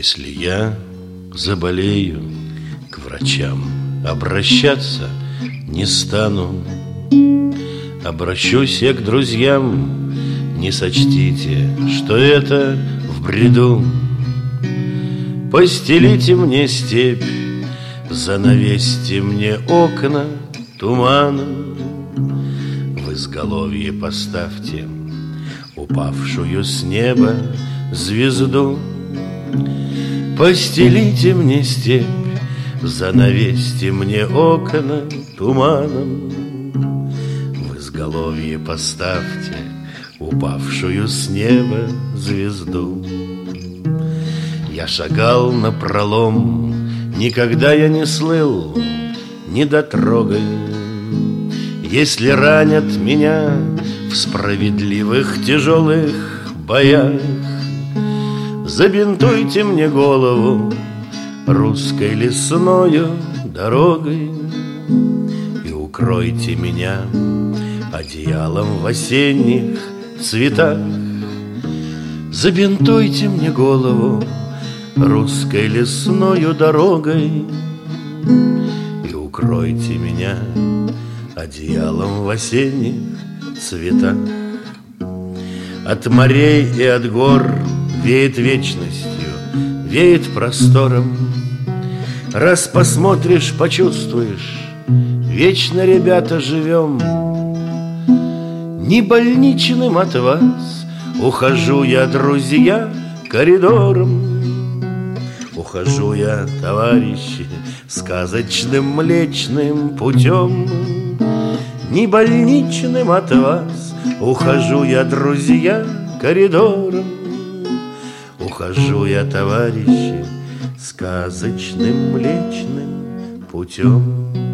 Если я заболею, к врачам обращаться не стану. Обращусь я к друзьям, не сочтите, что это в бреду. Постелите мне степь, занавесьте мне окна туманом. В изголовье поставьте упавшую с неба звезду. Постелите мне степь, занавесьте мне окна туманом. В изголовье поставьте упавшую с неба звезду. Я шагал напролом, никогда я не слыл недотрогой. Если ранят меня в справедливых тяжелых боях, забинтуйте мне голову русской лесною дорогой и укройте меня одеялом в осенних цветах. Забинтуйте мне голову русской лесною дорогой и укройте меня одеялом в осенних цветах. От морей и от гор веет вечностью, веет простором. Раз посмотришь, почувствуешь, вечно, ребята, живем. Не больничным от вас ухожу я, друзья, коридором. Ухожу я, товарищи, сказочным млечным путем. Не больничным от вас ухожу я, друзья, коридором. Ухожу я, товарищи, сказочным млечным путем.